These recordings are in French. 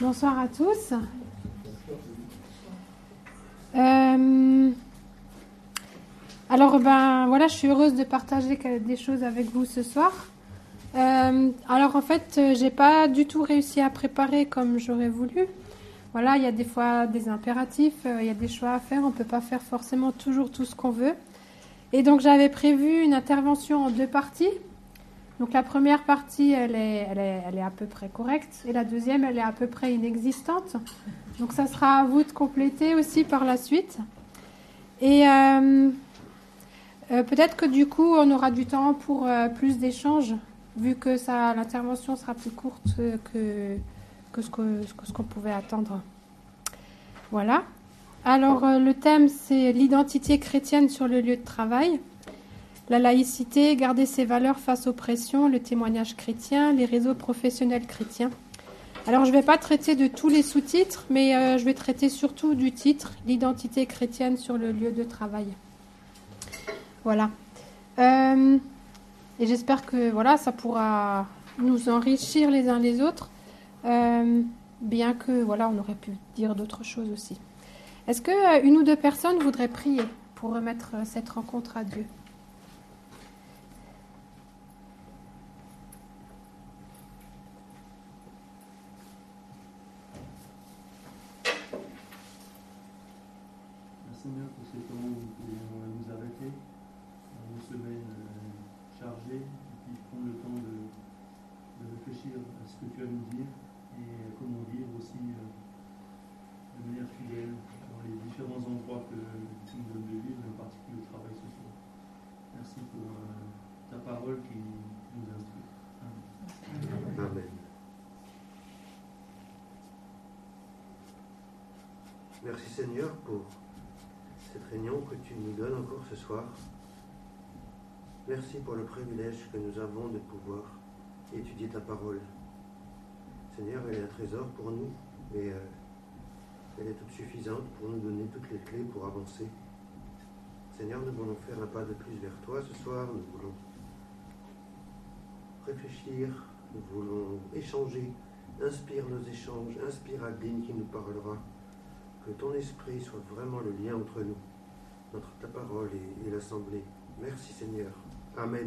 Bonsoir à tous. Alors, voilà, je suis heureuse de partager des choses avec vous ce soir. Alors, en fait, j'ai pas du tout réussi à préparer comme j'aurais voulu. Voilà, il y a des fois des impératifs, il y a des choix à faire. On peut pas faire forcément toujours tout ce qu'on veut. Et donc, j'avais prévu une intervention en 2 parties. Donc, la première partie, elle est à peu près correcte. Et la deuxième, elle est à peu près inexistante. Donc, ça sera à vous de compléter aussi par la suite. Et peut-être que du coup, on aura du temps pour plus d'échanges, vu que l'intervention sera plus courte que ce qu'on pouvait attendre. Voilà. Alors, le thème, c'est l'identité chrétienne sur le lieu de travail. La laïcité, garder ses valeurs face aux pressions, le témoignage chrétien, les réseaux professionnels chrétiens. Alors, je ne vais pas traiter de tous les sous-titres, mais je vais traiter surtout du titre, l'identité chrétienne sur le lieu de travail. Voilà. Et j'espère que voilà, ça pourra nous enrichir les uns les autres, bien que voilà, on aurait pu dire d'autres choses aussi. Est-ce que une ou deux personnes voudraient prier pour remettre cette rencontre à Dieu ? Seigneur, pour ces temps où nous pouvons nous arrêter dans une semaine chargée et puis prendre le temps de réfléchir à ce que tu as à nous dire et comment vivre aussi de manière fidèle dans les différents endroits que tu nous donnes de vivre, et en particulier au travail ce soir. Merci pour ta parole qui nous instruit. Amen. Amen. Merci Seigneur pour cette réunion que tu nous donnes encore ce soir. Merci pour le privilège que nous avons de pouvoir étudier ta parole. Seigneur, elle est un trésor pour nous, mais elle est toute suffisante pour nous donner toutes les clés pour avancer. Seigneur, nous voulons faire un pas de plus vers toi ce soir, nous voulons réfléchir, nous voulons échanger. Inspire nos échanges, inspire Adeline qui nous parlera. Que ton esprit soit vraiment le lien entre nous, entre ta parole et l'assemblée. Merci Seigneur. Amen.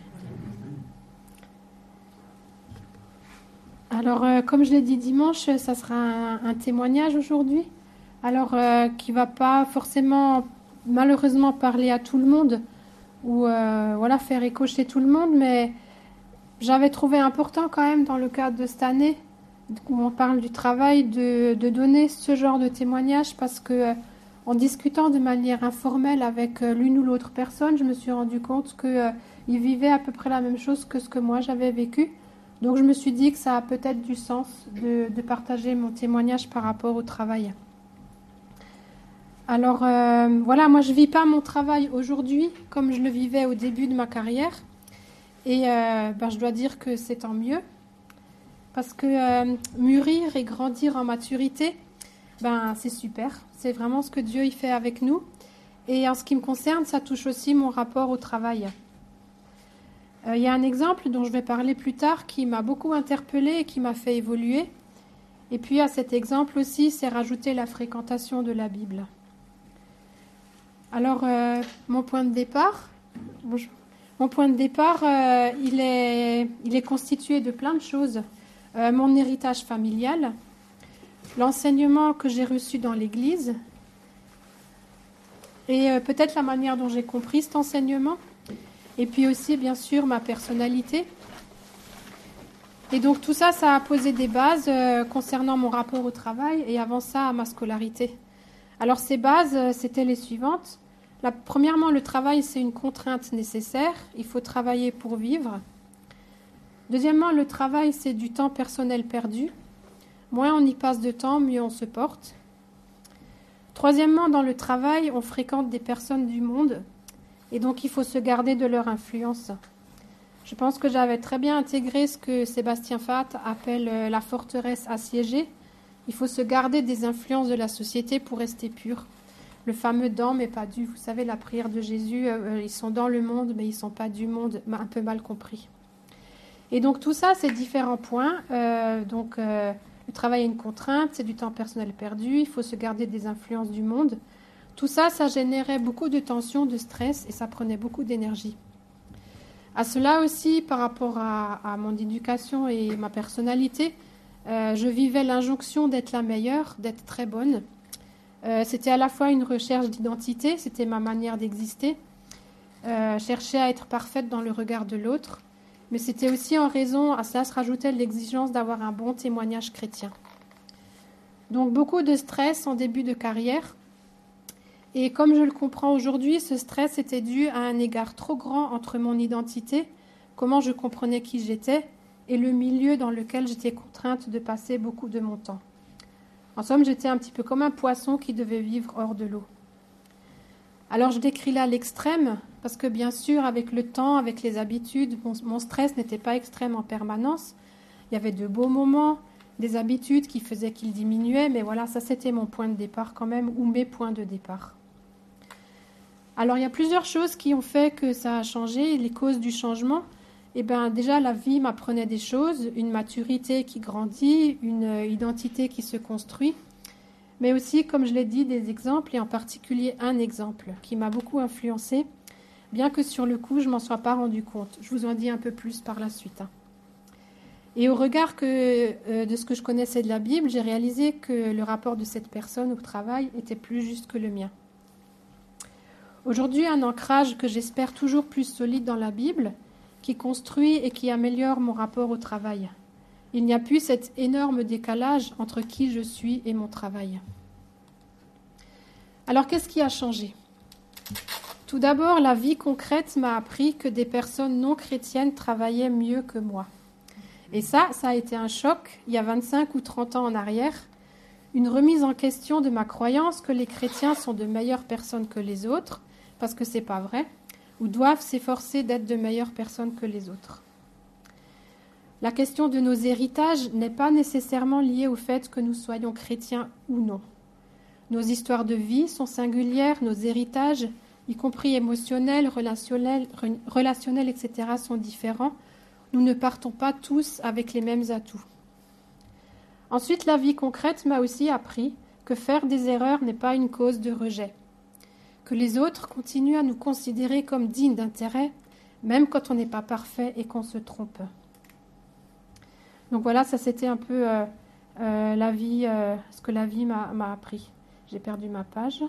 Alors, comme je l'ai dit dimanche, ça sera un témoignage aujourd'hui. Alors, qui ne va pas forcément, malheureusement, parler à tout le monde ou voilà, faire écho chez tout le monde, mais j'avais trouvé important quand même dans le cadre de cette année où on parle du travail, de donner ce genre de témoignage parce que en discutant de manière informelle avec l'une ou l'autre personne, je me suis rendu compte qu'ils vivaient à peu près la même chose que ce que moi j'avais vécu. Donc je me suis dit que ça a peut-être du sens de partager mon témoignage par rapport au travail. Alors voilà, moi je ne vis pas mon travail aujourd'hui comme je le vivais au début de ma carrière. Et je dois dire que c'est tant mieux. Parce que mûrir et grandir en maturité, c'est super. C'est vraiment ce que Dieu y fait avec nous. Et en ce qui me concerne, ça touche aussi mon rapport au travail. Il y a un exemple dont je vais parler plus tard qui m'a beaucoup interpellée et qui m'a fait évoluer. Et puis à cet exemple aussi, c'est rajouter la fréquentation de la Bible. Alors, mon point de départ, il est constitué de plein de choses. Mon héritage familial, l'enseignement que j'ai reçu dans l'Église et peut-être la manière dont j'ai compris cet enseignement et puis aussi bien sûr ma personnalité. Et donc tout ça, ça a posé des bases concernant mon rapport au travail et avant ça à ma scolarité. Alors ces bases, c'était les suivantes. Premièrement, le travail, c'est une contrainte nécessaire. Il faut travailler pour vivre. Deuxièmement, le travail, c'est du temps personnel perdu. Moins on y passe de temps, mieux on se porte. Troisièmement, dans le travail, on fréquente des personnes du monde et donc il faut se garder de leur influence. Je pense que j'avais très bien intégré ce que Sébastien Fath appelle la forteresse assiégée. Il faut se garder des influences de la société pour rester pur. Le fameux « dans mais pas du ». Vous savez, la prière de Jésus, ils sont dans le monde mais ils ne sont pas du monde, un peu mal compris. Et donc tout ça, c'est différents points. Le travail est une contrainte, c'est du temps personnel perdu, il faut se garder des influences du monde. Tout ça, ça générait beaucoup de tension, de stress et ça prenait beaucoup d'énergie. À cela aussi, par rapport à mon éducation et ma personnalité, je vivais l'injonction d'être la meilleure, d'être très bonne. C'était à la fois une recherche d'identité, c'était ma manière d'exister, chercher à être parfaite dans le regard de l'autre, mais c'était aussi en raison, à cela se rajoutait l'exigence d'avoir un bon témoignage chrétien. Donc beaucoup de stress en début de carrière, et comme je le comprends aujourd'hui, ce stress était dû à un écart trop grand entre mon identité, comment je comprenais qui j'étais, et le milieu dans lequel j'étais contrainte de passer beaucoup de mon temps. En somme, j'étais un petit peu comme un poisson qui devait vivre hors de l'eau. Alors je décris là l'extrême, parce que bien sûr, avec le temps, avec les habitudes, mon stress n'était pas extrême en permanence. Il y avait de beaux moments, des habitudes qui faisaient qu'il diminuait, mais voilà, ça c'était mon point de départ quand même, ou mes points de départ. Alors il y a plusieurs choses qui ont fait que ça a changé, les causes du changement. Eh bien, déjà, la vie m'apprenait des choses, une maturité qui grandit, une identité qui se construit, mais aussi, comme je l'ai dit, des exemples, et en particulier un exemple qui m'a beaucoup influencée, bien que sur le coup, je ne m'en sois pas rendu compte. Je vous en dis un peu plus par la suite. Et au regard de ce que je connaissais de la Bible, j'ai réalisé que le rapport de cette personne au travail était plus juste que le mien. Aujourd'hui, un ancrage que j'espère toujours plus solide dans la Bible, qui construit et qui améliore mon rapport au travail. Il n'y a plus cet énorme décalage entre qui je suis et mon travail. Alors, qu'est-ce qui a changé ? Tout d'abord, la vie concrète m'a appris que des personnes non chrétiennes travaillaient mieux que moi. Et ça a été un choc, il y a 25 ou 30 ans en arrière, une remise en question de ma croyance que les chrétiens sont de meilleures personnes que les autres, parce que c'est pas vrai, ou doivent s'efforcer d'être de meilleures personnes que les autres. La question de nos héritages n'est pas nécessairement liée au fait que nous soyons chrétiens ou non. Nos histoires de vie sont singulières, nos héritages, y compris émotionnels, relationnels, etc., sont différents. Nous ne partons pas tous avec les mêmes atouts. Ensuite, la vie concrète m'a aussi appris que faire des erreurs n'est pas une cause de rejet, que les autres continuent à nous considérer comme dignes d'intérêt, même quand on n'est pas parfait et qu'on se trompe. Donc voilà, ça c'était un peu la vie, ce que la vie m'a appris. J'ai perdu ma page.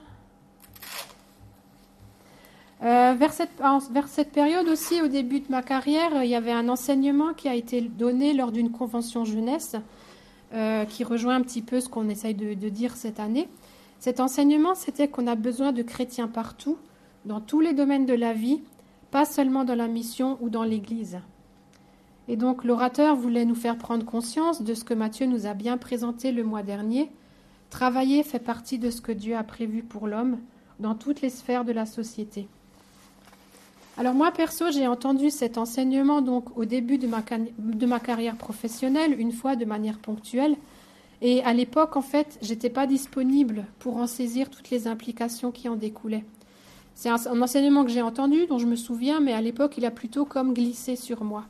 Vers cette période aussi, au début de ma carrière, il y avait un enseignement qui a été donné lors d'une convention jeunesse, qui rejoint un petit peu ce qu'on essaye de dire cette année. Cet enseignement, c'était qu'on a besoin de chrétiens partout, dans tous les domaines de la vie, pas seulement dans la mission ou dans l'Église. Et donc l'orateur voulait nous faire prendre conscience de ce que Matthieu nous a bien présenté le mois dernier. Travailler fait partie de ce que Dieu a prévu pour l'homme dans toutes les sphères de la société. Alors moi, perso, j'ai entendu cet enseignement donc au début de ma carrière professionnelle, une fois de manière ponctuelle. Et à l'époque, en fait, je n'étais pas disponible pour en saisir toutes les implications qui en découlaient. C'est un enseignement que j'ai entendu, dont je me souviens, mais à l'époque, il a plutôt comme glissé sur moi.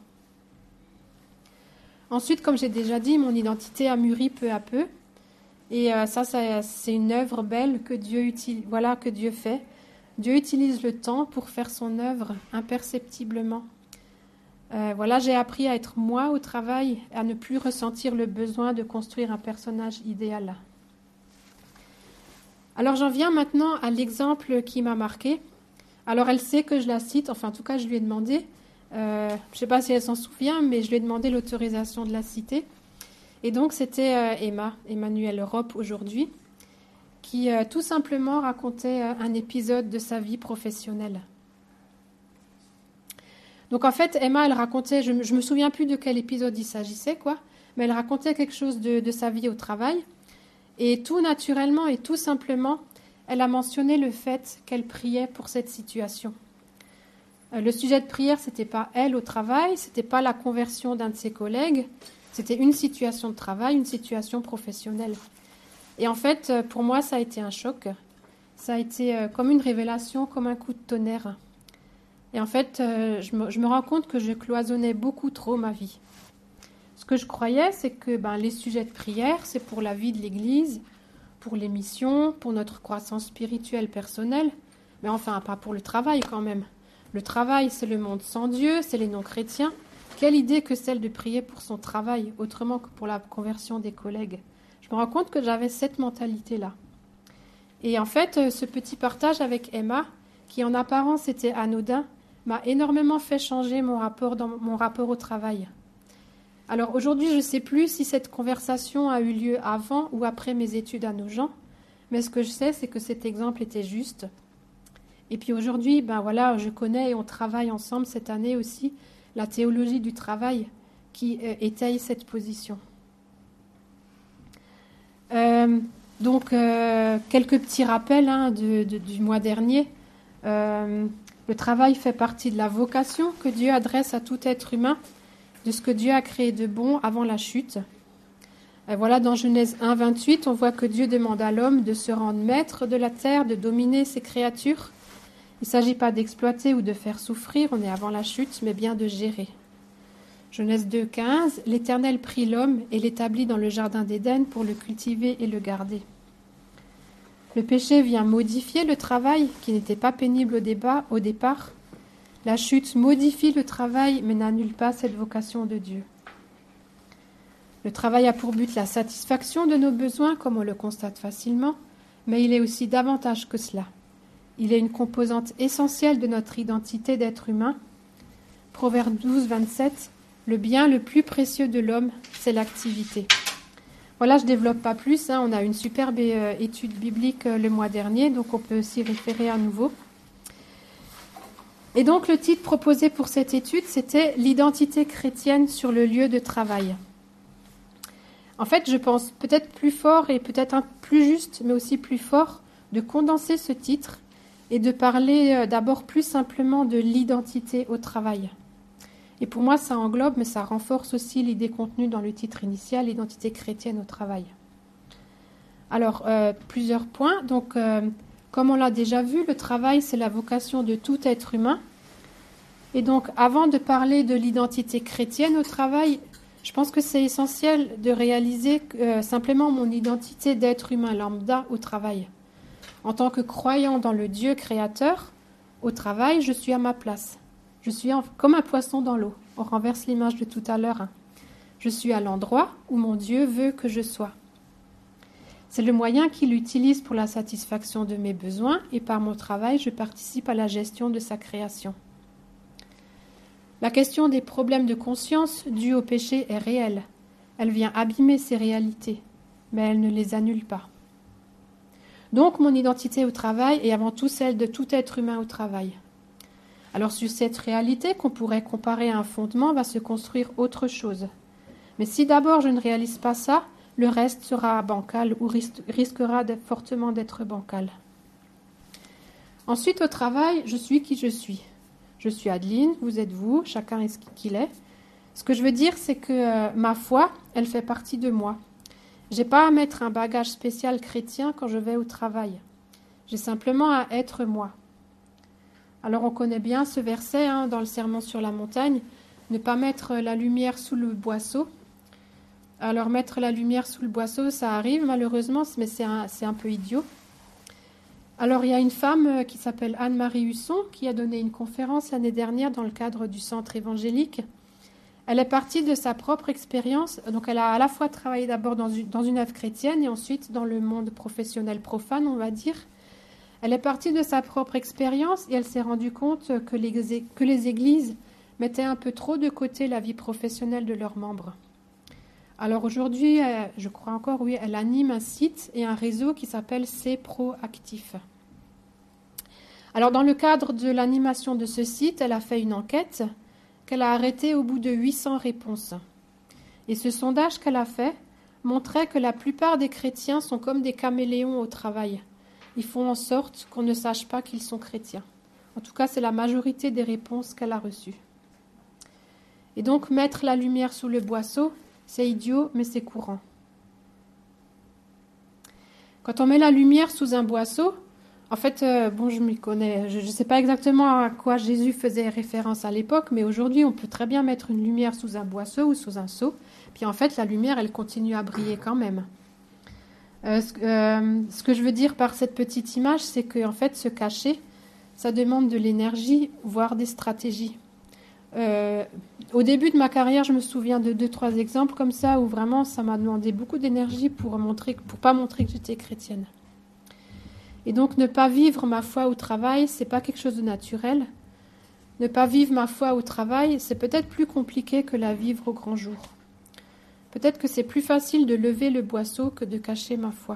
Ensuite, comme j'ai déjà dit, mon identité a mûri peu à peu. Et ça, c'est une œuvre belle que Dieu fait. Dieu utilise le temps pour faire son œuvre imperceptiblement. J'ai appris à être moi au travail, à ne plus ressentir le besoin de construire un personnage idéal. Alors j'en viens maintenant à l'exemple qui m'a marqué. Alors elle sait que je la cite, enfin en tout cas je lui ai demandé, je ne sais pas si elle s'en souvient, mais je lui ai demandé l'autorisation de la citer. Et donc c'était Emmanuelle Ropp aujourd'hui, qui tout simplement racontait un épisode de sa vie professionnelle. Donc en fait, Emma, elle racontait, je me souviens plus de quel épisode il s'agissait, mais elle racontait quelque chose de sa vie au travail. Et tout naturellement et tout simplement, elle a mentionné le fait qu'elle priait pour cette situation. Le sujet de prière, c'était pas elle au travail, c'était pas la conversion d'un de ses collègues, c'était une situation de travail, une situation professionnelle. Et en fait, pour moi, ça a été un choc. Ça a été comme une révélation, comme un coup de tonnerre. Et en fait, je me rends compte que je cloisonnais beaucoup trop ma vie. Ce que je croyais, c'est que les sujets de prière, c'est pour la vie de l'Église, pour les missions, pour notre croissance spirituelle personnelle, mais enfin pas pour le travail quand même. Le travail, c'est le monde sans Dieu, c'est les non-chrétiens. Quelle idée que celle de prier pour son travail, autrement que pour la conversion des collègues. Je me rends compte que j'avais cette mentalité-là. Et en fait, ce petit partage avec Emma, qui en apparence était anodin, m'a énormément fait changer mon rapport au travail. Alors aujourd'hui, je ne sais plus si cette conversation a eu lieu avant ou après mes études à Nogent, mais ce que je sais, c'est que cet exemple était juste. Et puis aujourd'hui, je connais et on travaille ensemble cette année aussi la théologie du travail qui étaye cette position. Donc, quelques petits rappels du mois dernier. Le travail fait partie de la vocation que Dieu adresse à tout être humain, de ce que Dieu a créé de bon avant la chute. Dans Genèse 1, 28, on voit que Dieu demande à l'homme de se rendre maître de la terre, de dominer ses créatures. Il ne s'agit pas d'exploiter ou de faire souffrir, on est avant la chute, mais bien de gérer. Genèse 2, 15, l'Éternel prit l'homme et l'établit dans le jardin d'Éden pour le cultiver et le garder. Le péché vient modifier le travail qui n'était pas pénible au départ. La chute modifie le travail mais n'annule pas cette vocation de Dieu. Le travail a pour but la satisfaction de nos besoins, comme on le constate facilement, mais il est aussi davantage que cela. Il est une composante essentielle de notre identité d'être humain. Proverbe 12, 27, le bien le plus précieux de l'homme, c'est l'activité. Voilà, je ne développe pas plus, on a une superbe étude biblique le mois dernier, donc on peut s'y référer à nouveau. Et donc le titre proposé pour cette étude, c'était « L'identité chrétienne sur le lieu de travail ». En fait, je pense peut-être plus fort et peut-être un plus juste, mais aussi plus fort, de condenser ce titre et de parler d'abord plus simplement de l'identité au travail. Et pour moi, ça englobe, mais ça renforce aussi l'idée contenue dans le titre initial, l'identité chrétienne au travail. Alors, plusieurs points. Donc, comme on l'a déjà vu, le travail, c'est la vocation de tout être humain. Et donc, avant de parler de l'identité chrétienne au travail, je pense que c'est essentiel de réaliser simplement mon identité d'être humain lambda au travail. En tant que croyant dans le Dieu créateur, au travail, je suis à ma place. Je suis comme un poisson dans l'eau. On renverse l'image de tout à l'heure. Je suis à l'endroit où mon Dieu veut que je sois. C'est le moyen qu'il utilise pour la satisfaction de mes besoins et par mon travail, je participe à la gestion de sa création. La question des problèmes de conscience dus au péché est réelle. Elle vient abîmer ces réalités, mais elle ne les annule pas. Donc, mon identité au travail est avant tout celle de tout être humain au travail. Alors, sur cette réalité qu'on pourrait comparer à un fondement, va se construire autre chose. Mais si d'abord je ne réalise pas ça, le reste sera bancal ou risquera fortement d'être bancal. Ensuite, au travail, je suis qui je suis. Je suis Adeline, vous êtes vous, chacun est ce qu'il est. Ce que je veux dire, c'est que ma foi, elle fait partie de moi. J'ai pas à mettre un bagage spécial chrétien quand je vais au travail. J'ai simplement à être moi. Alors on connaît bien ce verset dans le Sermon sur la montagne, ne pas mettre la lumière sous le boisseau. Alors mettre la lumière sous le boisseau, ça arrive malheureusement, mais c'est un peu idiot. Alors il y a une femme qui s'appelle Anne-Marie Husson qui a donné une conférence l'année dernière dans le cadre du centre évangélique. Elle est partie de sa propre expérience, donc elle a à la fois travaillé d'abord dans une œuvre chrétienne et ensuite dans le monde professionnel profane, on va dire. Elle est partie de sa propre expérience et elle s'est rendue compte que les églises mettaient un peu trop de côté la vie professionnelle de leurs membres. Alors aujourd'hui, je crois encore, oui, elle anime un site et un réseau qui s'appelle C-Pro Actif. Alors dans le cadre de l'animation de ce site, elle a fait une enquête qu'elle a arrêtée au bout de 800 réponses. Et ce sondage qu'elle a fait montrait que la plupart des chrétiens sont comme des caméléons au travail. Ils font en sorte qu'on ne sache pas qu'ils sont chrétiens. En tout cas, c'est la majorité des réponses qu'elle a reçues. Et donc, mettre la lumière sous le boisseau, c'est idiot, mais c'est courant. Quand on met la lumière sous un boisseau, En fait, bon, je m'y connais. Je ne sais pas exactement à quoi Jésus faisait référence à l'époque, mais aujourd'hui, on peut très bien mettre une lumière sous un boisseau ou sous un seau. Puis en fait, la lumière, elle continue à briller quand même. Ce que je veux dire par cette petite image, c'est que en fait, se cacher, ça demande de l'énergie, voire des stratégies. Au début de ma carrière, je me souviens de 2-3 exemples comme ça, où vraiment, ça m'a demandé beaucoup d'énergie pour pas montrer que j'étais chrétienne. Et donc, ne pas vivre ma foi au travail, c'est pas quelque chose de naturel. Ne pas vivre ma foi au travail, c'est peut-être plus compliqué que la vivre au grand jour. Peut-être que c'est plus facile de lever le boisseau que de cacher ma foi.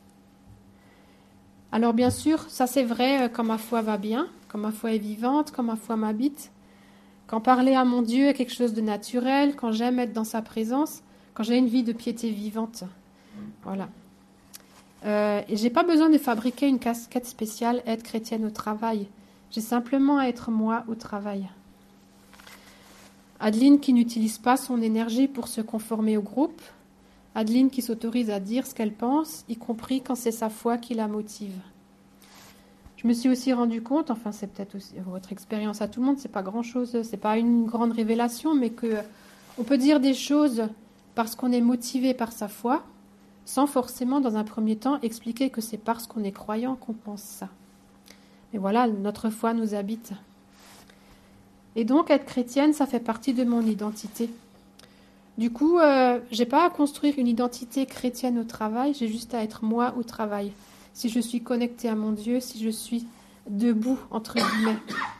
Alors bien sûr, ça c'est vrai quand ma foi va bien, quand ma foi est vivante, quand ma foi m'habite, quand parler à mon Dieu est quelque chose de naturel, quand j'aime être dans sa présence, quand j'ai une vie de piété vivante. Voilà. Et j'ai pas besoin de fabriquer une casquette spéciale, être chrétienne au travail. J'ai simplement à être moi au travail. Adeline qui n'utilise pas son énergie pour se conformer au groupe. Adeline qui s'autorise à dire ce qu'elle pense, y compris quand c'est sa foi qui la motive. Je me suis aussi rendu compte, enfin c'est peut-être aussi votre expérience à tout le monde, c'est pas grand-chose, c'est pas une grande révélation, mais que on peut dire des choses parce qu'on est motivé par sa foi, sans forcément, dans un premier temps, expliquer que c'est parce qu'on est croyant qu'on pense ça. Mais voilà, notre foi nous habite. Et donc, être chrétienne, ça fait partie de mon identité. Du coup, j'ai pas à construire une identité chrétienne au travail, j'ai juste à être moi au travail. Si je suis connectée à mon Dieu, si je suis debout, entre guillemets.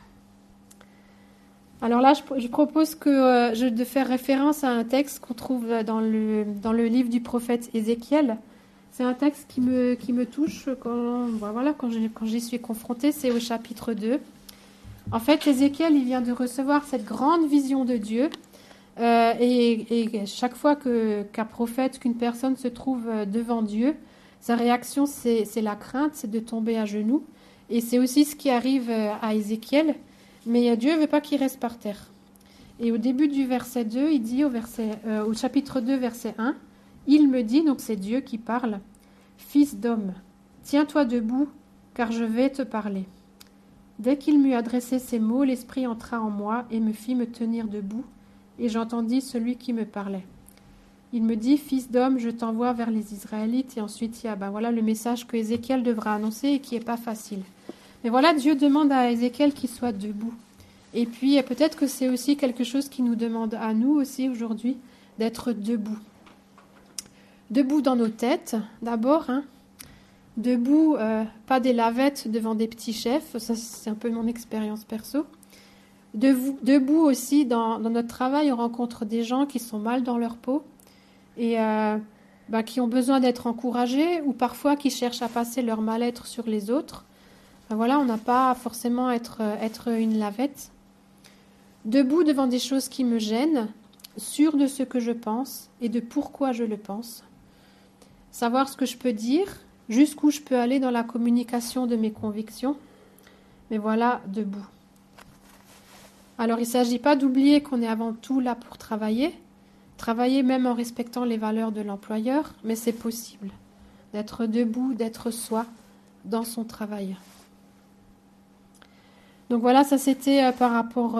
Alors là, je propose de faire référence à un texte qu'on trouve dans le livre du prophète Ézéchiel. C'est un texte qui me touche quand j'y suis confrontée, c'est au chapitre 2. En fait, Ézéchiel, il vient de recevoir cette grande vision de Dieu. Et chaque fois qu'un prophète, qu'une personne se trouve devant Dieu, sa réaction, c'est la crainte, c'est de tomber à genoux. Et c'est aussi ce qui arrive à Ézéchiel. Mais Dieu ne veut pas qu'il reste par terre. Et au début du verset 2, il dit au chapitre 2, verset 1, « Il me dit », donc c'est Dieu qui parle, « Fils d'homme, tiens-toi debout, car je vais te parler. » Dès qu'il m'eut adressé ces mots, l'Esprit entra en moi et me fit me tenir debout, et j'entendis celui qui me parlait. Il me dit, « Fils d'homme, je t'envoie vers les Israélites. » Et ensuite, il y a voilà le message que Ézéchiel devra annoncer et qui n'est pas facile. Mais voilà, Dieu demande à Ézéchiel qu'il soit debout. Et puis, peut-être que c'est aussi quelque chose qui nous demande à nous aussi aujourd'hui d'être debout. Debout dans nos têtes, d'abord. Debout, pas des lavettes devant des petits chefs. Ça, c'est un peu mon expérience perso. Debout aussi, dans notre travail, on rencontre des gens qui sont mal dans leur peau et qui ont besoin d'être encouragés ou parfois qui cherchent à passer leur mal-être sur les autres. Voilà, on n'a pas forcément à être une lavette. Debout devant des choses qui me gênent, sûr de ce que je pense et de pourquoi je le pense. Savoir ce que je peux dire, jusqu'où je peux aller dans la communication de mes convictions. Mais voilà, debout. Alors, il ne s'agit pas d'oublier qu'on est avant tout là pour travailler même en respectant les valeurs de l'employeur, mais c'est possible d'être debout, d'être soi dans son travail. Donc voilà, ça c'était par rapport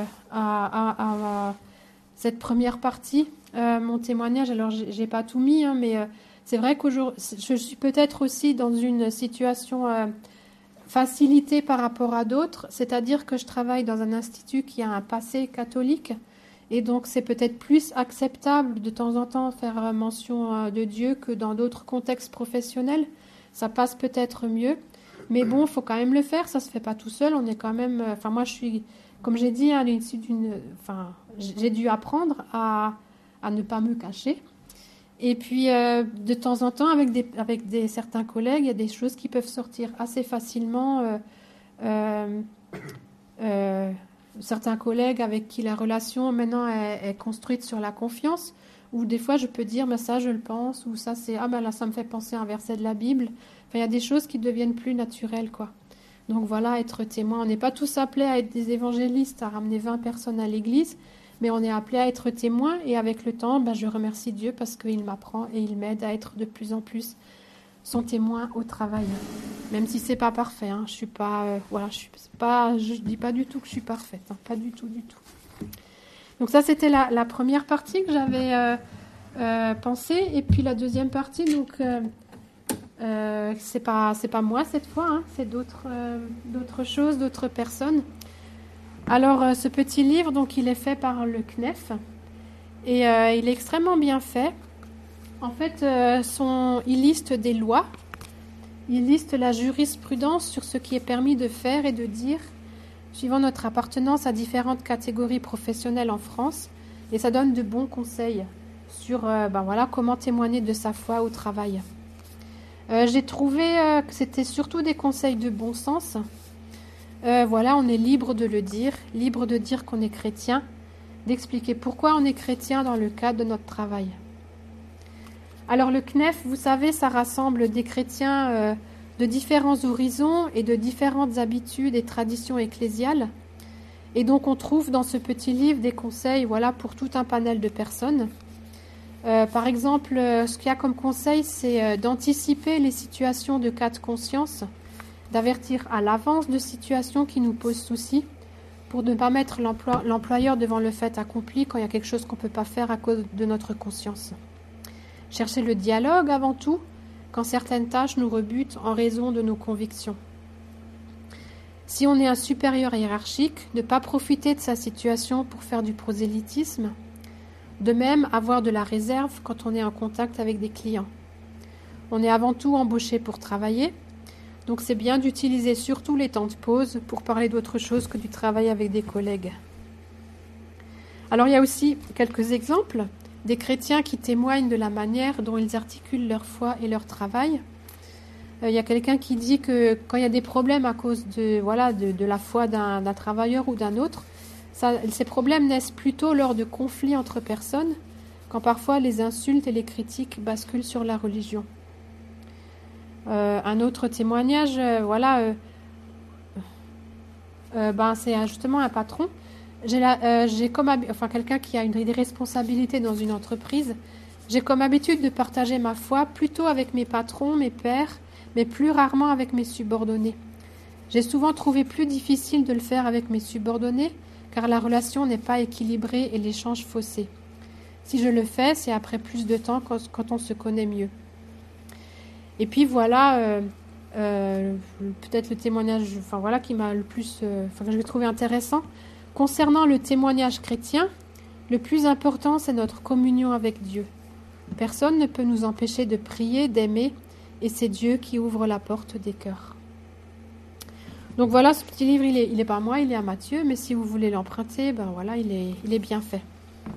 à cette première partie, mon témoignage. Alors j'ai pas tout mis, mais c'est vrai qu'aujourd'hui, je suis peut-être aussi dans une situation facilitée par rapport à d'autres, c'est-à-dire que je travaille dans un institut qui a un passé catholique, et donc c'est peut-être plus acceptable de temps en temps faire mention de Dieu que dans d'autres contextes professionnels. Ça passe peut-être mieux. Mais bon, il faut quand même le faire, ça ne se fait pas tout seul, on est quand même... moi, je suis, comme j'ai dit, j'ai dû apprendre à ne pas me cacher. Et puis, de temps en temps, avec certains collègues, il y a des choses qui peuvent sortir assez facilement. Certains collègues avec qui la relation, maintenant, est construite sur la confiance, ou des fois, je peux dire, ça, je le pense, ou ça, c'est... là, ça me fait penser à un verset de la Bible. Il y a des choses qui deviennent plus naturelles, quoi. Donc voilà, être témoin. On n'est pas tous appelés à être des évangélistes, à ramener 20 personnes à l'église, mais on est appelés à être témoin. Et avec le temps, je remercie Dieu parce qu'il m'apprend et il m'aide à être de plus en plus sont témoins au travail. Même si c'est pas parfait, hein. Je suis pas, je dis pas du tout que je suis parfaite, hein. Pas du tout, du tout. Donc ça, c'était la première partie que j'avais pensée. Et puis la deuxième partie, donc c'est pas moi cette fois, hein. C'est d'autres choses, d'autres personnes. Alors ce petit livre, donc il est fait par le CNEF et il est extrêmement bien fait. En fait, il liste des lois, il liste la jurisprudence sur ce qui est permis de faire et de dire, suivant notre appartenance à différentes catégories professionnelles en France, et ça donne de bons conseils sur comment témoigner de sa foi au travail. J'ai trouvé que c'était surtout des conseils de bon sens. On est libre de le dire, libre de dire qu'on est chrétien, d'expliquer pourquoi on est chrétien dans le cadre de notre travail. Alors le CNEF, vous savez, ça rassemble des chrétiens de différents horizons et de différentes habitudes et traditions ecclésiales. Et donc on trouve dans ce petit livre des conseils pour tout un panel de personnes. Par exemple, ce qu'il y a comme conseil, c'est d'anticiper les situations de cas de conscience, d'avertir à l'avance de situations qui nous posent souci, pour ne pas mettre l'employeur devant le fait accompli quand il y a quelque chose qu'on ne peut pas faire à cause de notre conscience. Chercher le dialogue avant tout, quand certaines tâches nous rebutent en raison de nos convictions. Si on est un supérieur hiérarchique, ne pas profiter de sa situation pour faire du prosélytisme. De même, avoir de la réserve quand on est en contact avec des clients. On est avant tout embauché pour travailler, donc c'est bien d'utiliser surtout les temps de pause pour parler d'autre chose que du travail avec des collègues. Alors il y a aussi quelques exemples des chrétiens qui témoignent de la manière dont ils articulent leur foi et leur travail. Il y a quelqu'un qui dit que quand il y a des problèmes à cause de la foi d'un travailleur ou d'un autre, ces problèmes naissent plutôt lors de conflits entre personnes, quand parfois les insultes et les critiques basculent sur la religion. Un autre témoignage, c'est justement un patron. Quelqu'un qui a des responsabilités dans une entreprise. J'ai comme habitude de partager ma foi plutôt avec mes patrons, mes pairs, mais plus rarement avec mes subordonnés. J'ai souvent trouvé plus difficile de le faire avec mes subordonnés, car la relation n'est pas équilibrée et l'échange faussé. Si je le fais, c'est après plus de temps quand on se connaît mieux. Et puis peut-être le témoignage, qui m'a le plus, que je vais trouver intéressant. Concernant le témoignage chrétien, le plus important, c'est notre communion avec Dieu. Personne ne peut nous empêcher de prier, d'aimer, et c'est Dieu qui ouvre la porte des cœurs. Donc voilà, ce petit livre, il est pas à moi, il est à Mathieu, mais si vous voulez l'emprunter, il est bien fait.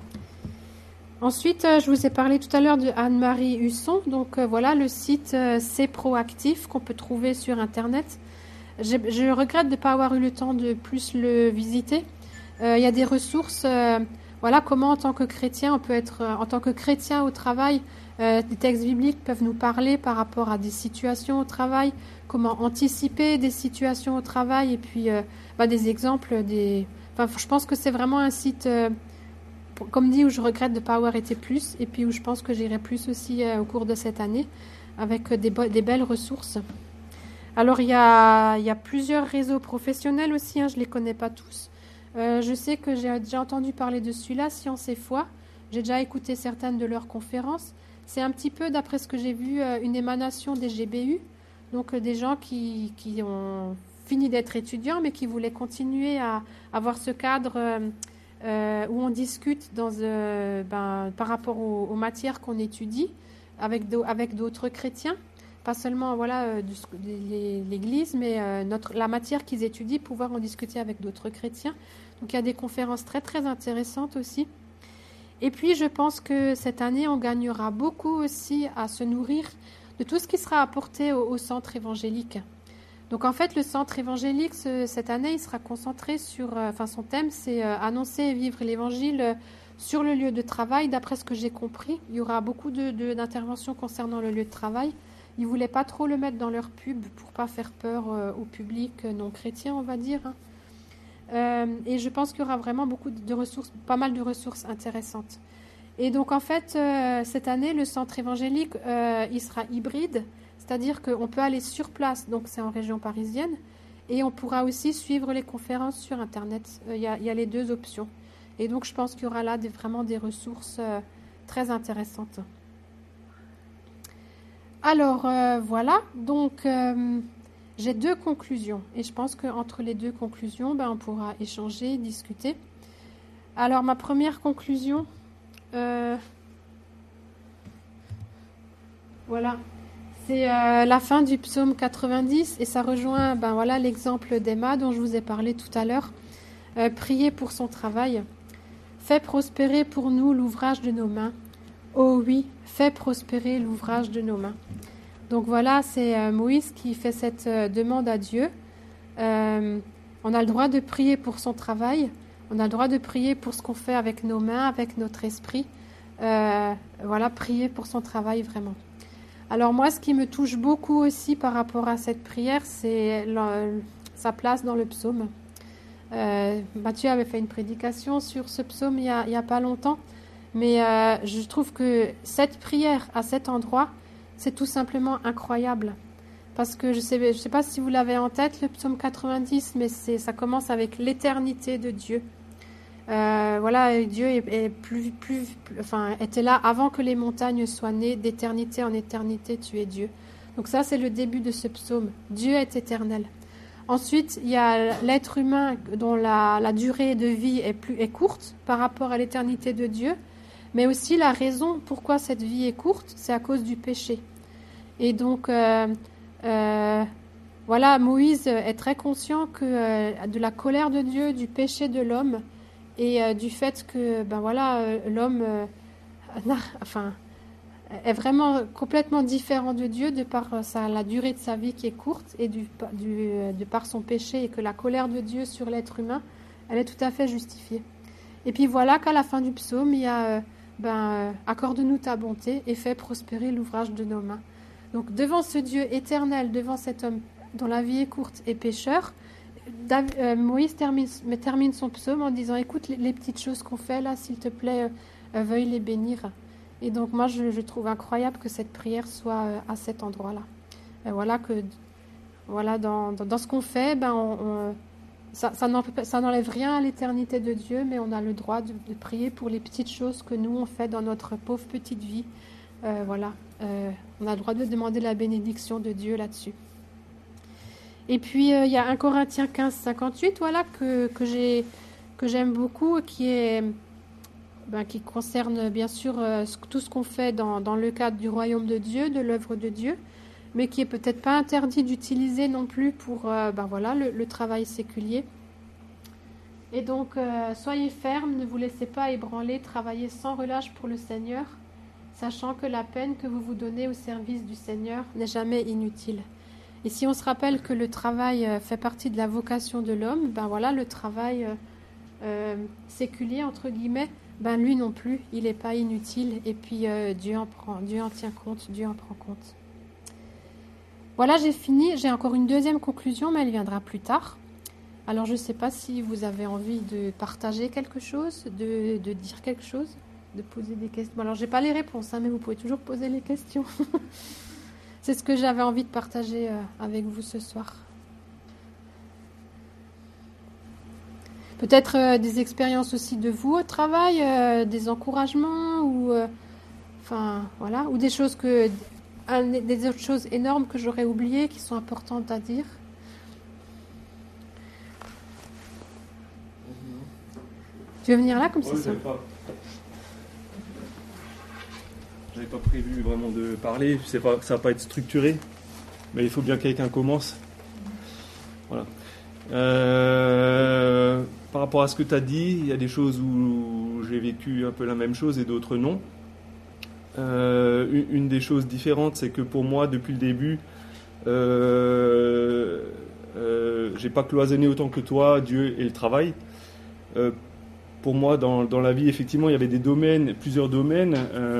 Ensuite, je vous ai parlé tout à l'heure de Anne-Marie Husson. Donc le site C'est Proactif qu'on peut trouver sur Internet. Je regrette de ne pas avoir eu le temps de plus le visiter. Il y a des ressources, comment en tant que chrétien, on peut être en tant que chrétien au travail, des textes bibliques peuvent nous parler par rapport à des situations au travail, comment anticiper des situations au travail, et puis des exemples. Je pense que c'est vraiment un site, comme dit, où je regrette de ne pas avoir été plus, et puis où je pense que j'irai plus aussi au cours de cette année, avec des belles ressources. Alors, il y a plusieurs réseaux professionnels aussi, je ne les connais pas tous. Je sais que j'ai déjà entendu parler de celui-là, Science et Foi. J'ai déjà écouté certaines de leurs conférences. C'est un petit peu, d'après ce que j'ai vu, une émanation des GBU, donc des gens qui ont fini d'être étudiants, mais qui voulaient continuer à avoir ce cadre où on discute par rapport aux matières qu'on étudie avec d'autres chrétiens. Pas seulement l'Église, mais la matière qu'ils étudient, pouvoir en discuter avec d'autres chrétiens. Donc il y a des conférences très très intéressantes aussi. Et puis je pense que cette année, on gagnera beaucoup aussi à se nourrir de tout ce qui sera apporté au centre évangélique. Donc en fait, le centre évangélique, cette année, il sera concentré sur... son thème, c'est annoncer et vivre l'évangile sur le lieu de travail. D'après ce que j'ai compris, il y aura beaucoup d'interventions concernant le lieu de travail. Ils ne voulaient pas trop le mettre dans leur pub pour ne pas faire peur au public non chrétien, on va dire. Et je pense qu'il y aura vraiment beaucoup de ressources, pas mal de ressources intéressantes. Et donc en fait, cette année, le centre évangélique, il sera hybride, c'est-à-dire qu'on peut aller sur place, donc c'est en région parisienne, et on pourra aussi suivre les conférences sur Internet. Il y a les deux options. Et donc je pense qu'il y aura là vraiment des ressources très intéressantes. Alors voilà, donc j'ai 2 conclusions. Et je pense qu'entre les 2 conclusions, on pourra échanger, discuter. Alors ma première conclusion, voilà, c'est la fin du psaume 90 et ça rejoint l'exemple d'Emma dont je vous ai parlé tout à l'heure. Prier pour son travail. Fais prospérer pour nous l'ouvrage de nos mains. Oh oui, fais prospérer l'ouvrage de nos mains. Donc voilà, c'est Moïse qui fait cette demande à Dieu. On a le droit de prier pour son travail. On a le droit de prier pour ce qu'on fait avec nos mains, avec notre esprit. Prier pour son travail vraiment. Alors moi, ce qui me touche beaucoup aussi par rapport à cette prière, c'est sa place dans le psaume. Mathieu avait fait une prédication sur ce psaume il y a pas longtemps, mais je trouve que cette prière à cet endroit, c'est tout simplement incroyable. Parce que je sais pas si vous l'avez en tête, le psaume 90, mais ça commence avec l'éternité de Dieu. Dieu était là avant que les montagnes soient nées, d'éternité en éternité, tu es Dieu. Donc ça, c'est le début de ce psaume. Dieu est éternel. Ensuite, il y a l'être humain dont la durée de vie est courte par rapport à l'éternité de Dieu, mais aussi la raison pourquoi cette vie est courte, c'est à cause du péché. Et donc, Moïse est très conscient de la colère de Dieu, du péché de l'homme, et du fait que l'homme est vraiment complètement différent de Dieu de par la durée de sa vie qui est courte et de par son péché, et que la colère de Dieu sur l'être humain, elle est tout à fait justifiée. Et puis voilà qu'à la fin du psaume, il y a accorde-nous ta bonté et fais prospérer l'ouvrage de nos mains. Donc devant ce Dieu éternel, devant cet homme dont la vie est courte et pécheur, Moïse termine son psaume en disant: écoute les petites choses qu'on fait là, s'il te plaît, veuille les bénir. Et donc moi je trouve incroyable que cette prière soit à cet endroit-là. Dans ce qu'on fait, ça n'enlève rien à l'éternité de Dieu, mais on a le droit de prier pour les petites choses que nous on fait dans notre pauvre petite vie. On a le droit de demander la bénédiction de Dieu là-dessus. Et puis il y a 1 Corinthiens 15, 58, que j'aime beaucoup, qui concerne bien sûr tout ce qu'on fait dans le cadre du royaume de Dieu, de l'œuvre de Dieu, mais qui est peut-être pas interdit d'utiliser non plus pour le travail séculier. Et donc soyez fermes, ne vous laissez pas ébranler, travaillez sans relâche pour le Seigneur, sachant que la peine que vous vous donnez au service du Seigneur n'est jamais inutile. Et si on se rappelle que le travail fait partie de la vocation de l'homme, le travail séculier entre guillemets, lui non plus, il n'est pas inutile, et puis Dieu en tient compte, Dieu en prend compte. Voilà, j'ai fini. J'ai encore une deuxième conclusion, mais elle viendra plus tard. Alors, je ne sais pas si vous avez envie de partager quelque chose, de dire quelque chose, de poser des questions. Bon, alors, je n'ai pas les réponses, mais vous pouvez toujours poser les questions. C'est ce que j'avais envie de partager avec vous ce soir. Peut-être des expériences aussi de vous au travail, des encouragements, ou des choses des autres choses énormes que j'aurais oubliées, qui sont importantes à dire. Tu veux venir là comme ça? J'avais pas prévu vraiment de parler, ça va pas être structuré, mais il faut bien que quelqu'un commence. Voilà. Par rapport à ce que tu as dit, il y a des choses où j'ai vécu un peu la même chose et d'autres non. Une des choses différentes, c'est que pour moi, depuis le début, j'ai pas cloisonné autant que toi Dieu et le travail. Pour moi, dans la vie, effectivement, il y avait plusieurs domaines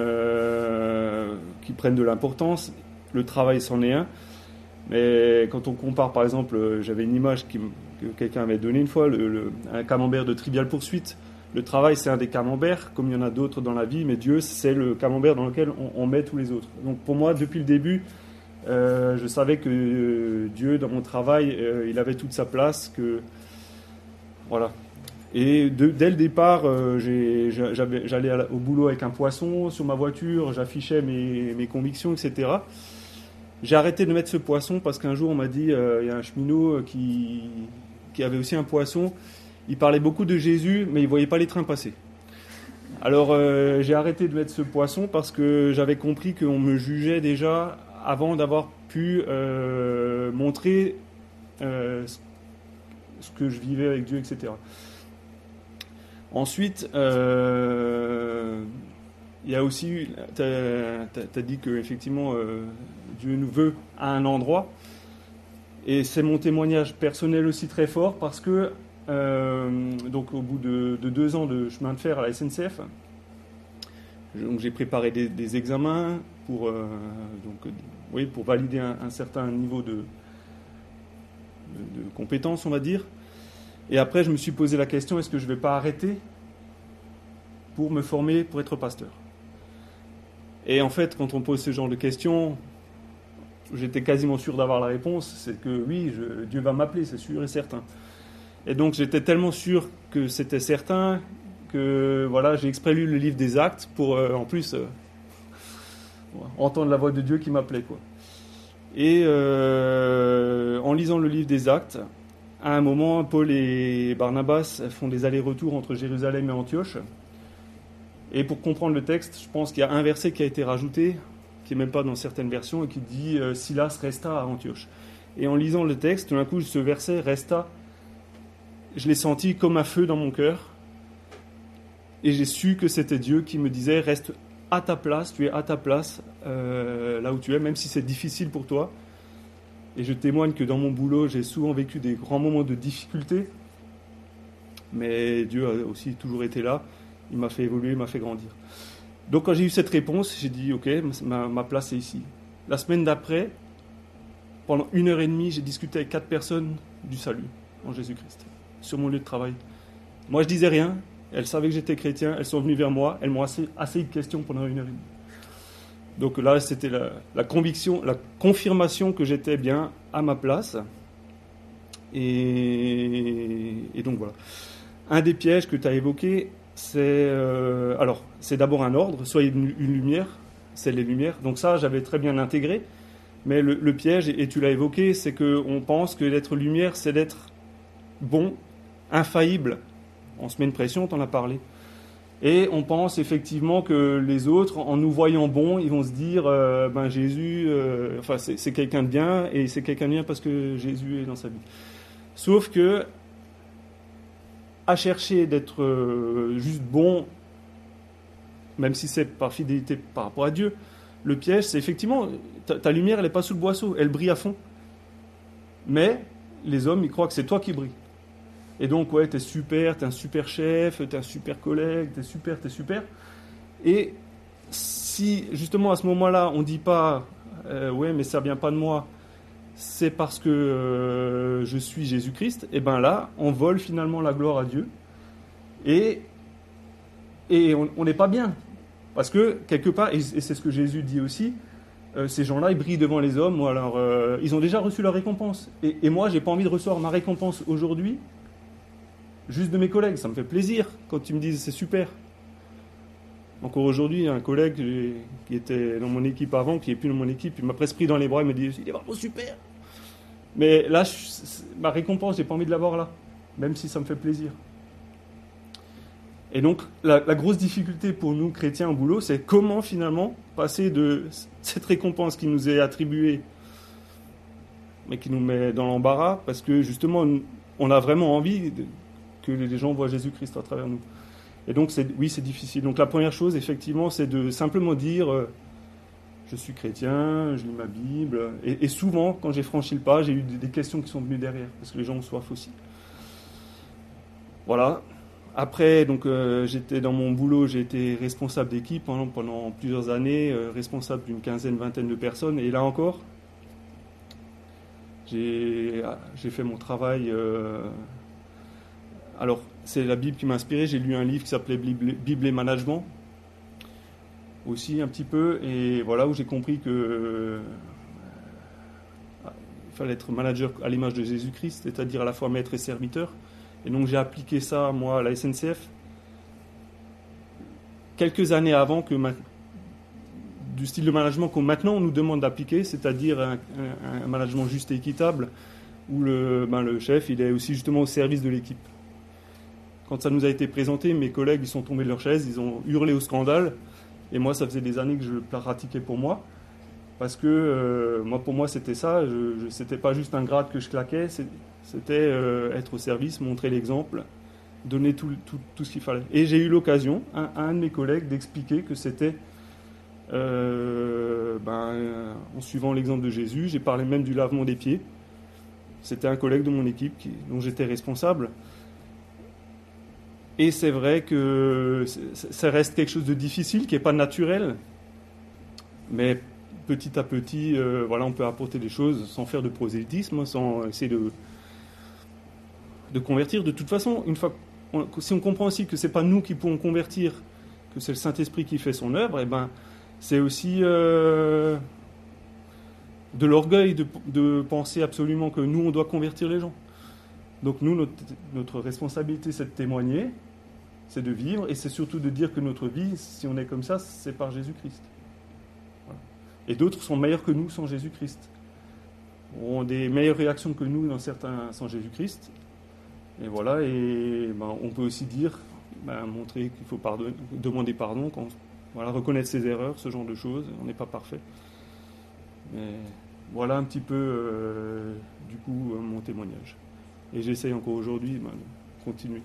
qui prennent de l'importance. Le travail, c'en est un. Mais quand on compare, par exemple, j'avais une image que quelqu'un avait donnée une fois, un camembert de Trivial Poursuite. Le travail, c'est un des camemberts, comme il y en a d'autres dans la vie, mais Dieu, c'est le camembert dans lequel on met tous les autres. Donc pour moi, depuis le début, je savais que Dieu, dans mon travail, il avait toute sa place, que voilà. Et dès le départ, j'allais au boulot avec un poisson sur ma voiture, j'affichais mes convictions, etc. J'ai arrêté de mettre ce poisson parce qu'un jour on m'a dit, il y a un cheminot qui avait aussi un poisson, il parlait beaucoup de Jésus, mais il ne voyait pas les trains passer. Alors j'ai arrêté de mettre ce poisson parce que j'avais compris qu'on me jugeait déjà avant d'avoir pu montrer ce que je vivais avec Dieu, etc. Ensuite, il y a aussi, tu as dit qu'effectivement, Dieu nous veut à un endroit. Et c'est mon témoignage personnel aussi très fort parce que, donc au bout de 2 ans de chemin de fer à la SNCF, donc j'ai préparé des examens pour valider un certain niveau de compétences, on va dire. Et après, je me suis posé la question, est-ce que je ne vais pas arrêter pour me former pour être pasteur ? Et en fait, quand on pose ce genre de questions, j'étais quasiment sûr d'avoir la réponse, c'est que oui, Dieu va m'appeler, c'est sûr et certain. Et donc j'étais tellement sûr que c'était certain que voilà, j'ai exprès lu le livre des Actes pour en plus entendre la voix de Dieu qui m'appelait, quoi. Et en lisant le livre des Actes, à un moment, Paul et Barnabas font des allers-retours entre Jérusalem et Antioche. Et pour comprendre le texte, je pense qu'il y a un verset qui a été rajouté, qui n'est même pas dans certaines versions, et qui dit « Silas resta à Antioche ». Et en lisant le texte, tout d'un coup, ce verset « resta », je l'ai senti comme un feu dans mon cœur. Et j'ai su que c'était Dieu qui me disait « Reste à ta place, tu es à ta place, là où tu es, même si c'est difficile pour toi ». Et je témoigne que dans mon boulot, j'ai souvent vécu des grands moments de difficulté, mais Dieu a aussi toujours été là. Il m'a fait évoluer, il m'a fait grandir. Donc quand j'ai eu cette réponse, j'ai dit, ok, ma place est ici. La semaine d'après, pendant 1h30, j'ai discuté avec 4 personnes du salut en Jésus-Christ, sur mon lieu de travail. Moi, je disais rien, elles savaient que j'étais chrétien, elles sont venues vers moi, elles m'ont assez de questions pendant 1h30. Donc là, c'était la conviction, la confirmation que j'étais bien à ma place. Et donc voilà. Un des pièges que tu as évoqué, c'est d'abord un ordre, soyez une lumière, c'est les lumières. Donc ça, j'avais très bien intégré. Mais le piège, et tu l'as évoqué, c'est qu'on pense que d'être lumière, c'est d'être bon, infaillible. On se met une pression, tu en as parlé. Et on pense effectivement que les autres, en nous voyant bons, ils vont se dire Jésus, c'est quelqu'un de bien, et c'est quelqu'un de bien parce que Jésus est dans sa vie. Sauf que, à chercher d'être juste bon, même si c'est par fidélité par rapport à Dieu, le piège, c'est effectivement, ta lumière, elle n'est pas sous le boisseau, elle brille à fond. Mais les hommes, ils croient que c'est toi qui brilles. Et donc, ouais, t'es super, t'es un super chef, t'es un super collègue, t'es super. Et si, justement, à ce moment-là, on ne dit pas ouais, mais ça ne vient pas de moi, c'est parce que je suis Jésus-Christ, et bien là, on vole finalement la gloire à Dieu. Et on n'est pas bien. Parce que, quelque part, et c'est ce que Jésus dit aussi, ces gens-là, ils brillent devant les hommes, ou alors ils ont déjà reçu leur récompense. Et moi, je n'ai pas envie de recevoir ma récompense aujourd'hui, juste de mes collègues. Ça me fait plaisir quand ils me disent c'est super. Encore aujourd'hui, il y a un collègue qui était dans mon équipe avant, qui n'est plus dans mon équipe, il m'a presque pris dans les bras, il m'a dit il est vraiment super. Mais là, ma récompense, je n'ai pas envie de l'avoir là, même si ça me fait plaisir. Et donc, la grosse difficulté pour nous, chrétiens au boulot, c'est comment finalement passer de cette récompense qui nous est attribuée, mais qui nous met dans l'embarras, parce que justement, on a vraiment envie que les gens voient Jésus-Christ à travers nous. Et donc, c'est difficile. Donc, la première chose, effectivement, c'est de simplement dire je suis chrétien, je lis ma Bible. Et souvent, quand j'ai franchi le pas, j'ai eu des questions qui sont venues derrière, parce que les gens ont soif aussi. Voilà. Après, donc, j'étais dans mon boulot, j'ai été responsable d'équipe pendant plusieurs années, responsable d'une vingtaine de personnes. Et là encore, j'ai fait mon travail. Alors, c'est la Bible qui m'a inspiré. J'ai lu un livre qui s'appelait Bible et Management, aussi un petit peu, et voilà, où j'ai compris que il fallait être manager à l'image de Jésus-Christ, c'est-à-dire à la fois maître et serviteur. Et donc j'ai appliqué ça, moi, à la SNCF, quelques années avant du style de management qu'on maintenant on nous demande d'appliquer, c'est-à-dire un management juste et équitable, où le chef il est aussi justement au service de l'équipe. Quand ça nous a été présenté, mes collègues ils sont tombés de leur chaise, ils ont hurlé au scandale, et moi ça faisait des années que je le pratiquais pour moi, parce que pour moi c'était ça, c'était pas juste un grade que je claquais, c'était être au service, montrer l'exemple, donner tout ce qu'il fallait. Et j'ai eu l'occasion, un de mes collègues, d'expliquer que c'était en suivant l'exemple de Jésus. J'ai parlé même du lavement des pieds. C'était un collègue de mon équipe dont j'étais responsable. Et c'est vrai que ça reste quelque chose de difficile, qui n'est pas naturel. Mais petit à petit, on peut apporter des choses sans faire de prosélytisme, sans essayer de convertir. De toute façon, une fois, si on comprend aussi que ce n'est pas nous qui pouvons convertir, que c'est le Saint-Esprit qui fait son œuvre, c'est aussi de l'orgueil de penser absolument que nous, on doit convertir les gens. Donc nous, notre responsabilité, c'est de témoigner, c'est de vivre, et c'est surtout de dire que notre vie, si on est comme ça, c'est par Jésus-Christ. Voilà. Et d'autres sont meilleurs que nous sans Jésus-Christ. Ont des meilleures réactions que nous dans certains sans Jésus-Christ. Et voilà, on peut aussi dire, montrer qu'il faut demander pardon, reconnaître ses erreurs, ce genre de choses. On n'est pas parfait. Mais voilà un petit peu, mon témoignage. Et j'essaye encore aujourd'hui de continuer.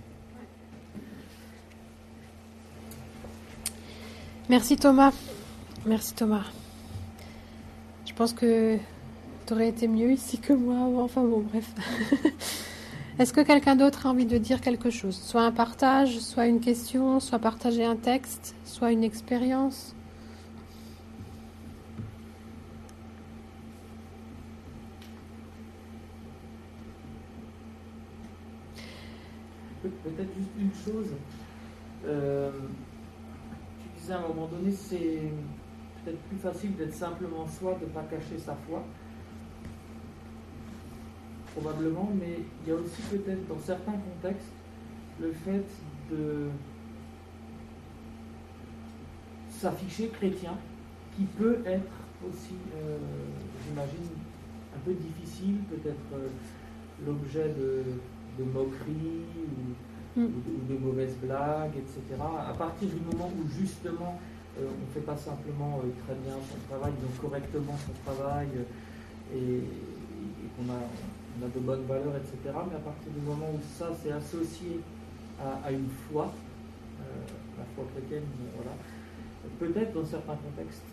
Merci Thomas. Merci Thomas. Je pense que tu aurais été mieux ici que moi. Enfin bon, bref. Est-ce que quelqu'un d'autre a envie de dire quelque chose ? Soit un partage, soit une question, soit partager un texte, soit une expérience. Peut-être juste une chose. Tu disais à un moment donné, c'est peut-être plus facile d'être simplement soi, de ne pas cacher sa foi. Probablement, mais il y a aussi peut-être dans certains contextes le fait de s'afficher chrétien, qui peut être aussi, j'imagine, un peu difficile, peut-être l'objet de moqueries ou de mauvaises blagues, etc. À partir du moment où justement on ne fait pas simplement très bien son travail, donc correctement son travail, et qu'on a de bonnes valeurs, etc. Mais à partir du moment où ça c'est associé à une foi, la foi chrétienne, voilà, peut-être dans certains contextes,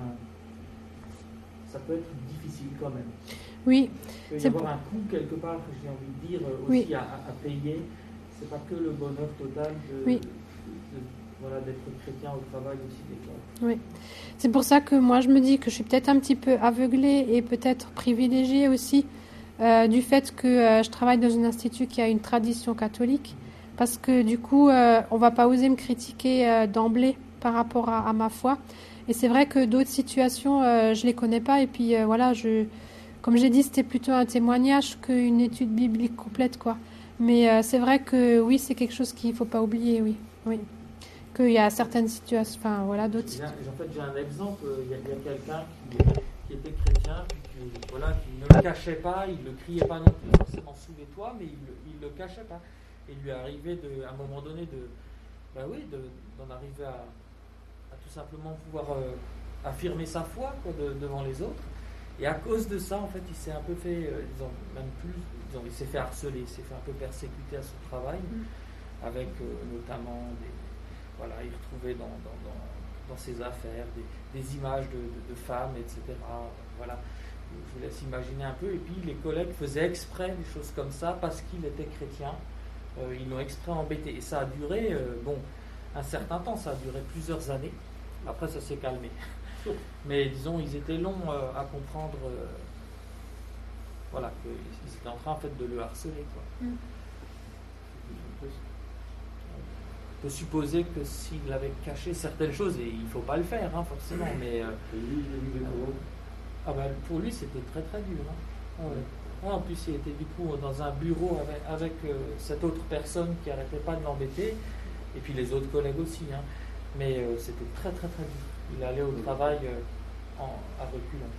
ça peut être difficile quand même. Oui. Il peut y avoir un coût quelque part, j'ai envie de dire, aussi oui. à payer. C'est pas que le bonheur total d'être chrétien au travail aussi des fois. Oui. C'est pour ça que moi je me dis que je suis peut-être un petit peu aveuglée et peut-être privilégiée aussi du fait que je travaille dans un institut qui a une tradition catholique, parce que du coup on va pas oser me critiquer d'emblée par rapport à ma foi. Et c'est vrai que d'autres situations je les connais pas, et puis comme j'ai dit, c'était plutôt un témoignage qu'une étude biblique complète, quoi. Mais c'est vrai que oui, c'est quelque chose qu'il ne faut pas oublier, oui. Qu'il y a certaines situations, d'autres situations. En fait, j'ai un exemple, il y a quelqu'un qui était chrétien, qui ne le cachait pas, il ne le criait pas non plus forcément sous les toits, mais il ne le cachait pas. Et il lui est arrivé à un moment donné d'en arriver à tout simplement pouvoir affirmer sa foi devant les autres. Et à cause de ça, en fait, il s'est un peu fait, il s'est fait harceler, il s'est fait un peu persécuter à son travail, avec notamment il retrouvait dans ses affaires des images de femmes, etc. Voilà, je vous laisse imaginer un peu. Et puis les collègues faisaient exprès des choses comme ça parce qu'il était chrétien. Ils l'ont exprès embêté. Et ça a duré, un certain temps, ça a duré plusieurs années. Après, ça s'est calmé. Mais disons, ils étaient longs à comprendre qu'ils étaient en train en fait, de le harceler. Quoi. peut supposer que s'il avait caché certaines choses, et il ne faut pas le faire, hein, forcément, mais Et lui, il a vivait comment? pour lui, c'était très très dur. Hein. En plus, il était du coup dans un bureau avec cette autre personne qui n'arrêtait pas de l'embêter, et puis les autres collègues aussi. Hein. Mais c'était très très très dur. Il allait au travail à reculons.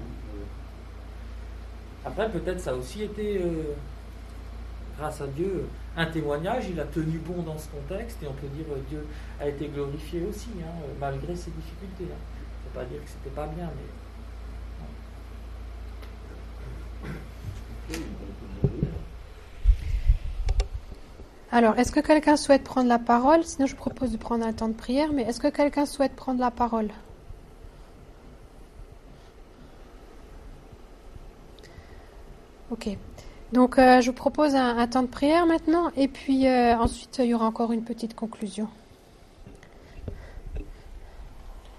Après, peut-être ça a aussi été, grâce à Dieu, un témoignage. Il a tenu bon dans ce contexte, et on peut dire Dieu a été glorifié aussi, hein, malgré ses difficultés. Hein. Ça ne veut pas dire que c'était pas bien, mais... Alors, est-ce que quelqu'un souhaite prendre la parole? Sinon, je propose de prendre un temps de prière, mais est-ce que quelqu'un souhaite prendre la parole? Ok. Donc, je vous propose un temps de prière maintenant, et puis ensuite, il y aura encore une petite conclusion.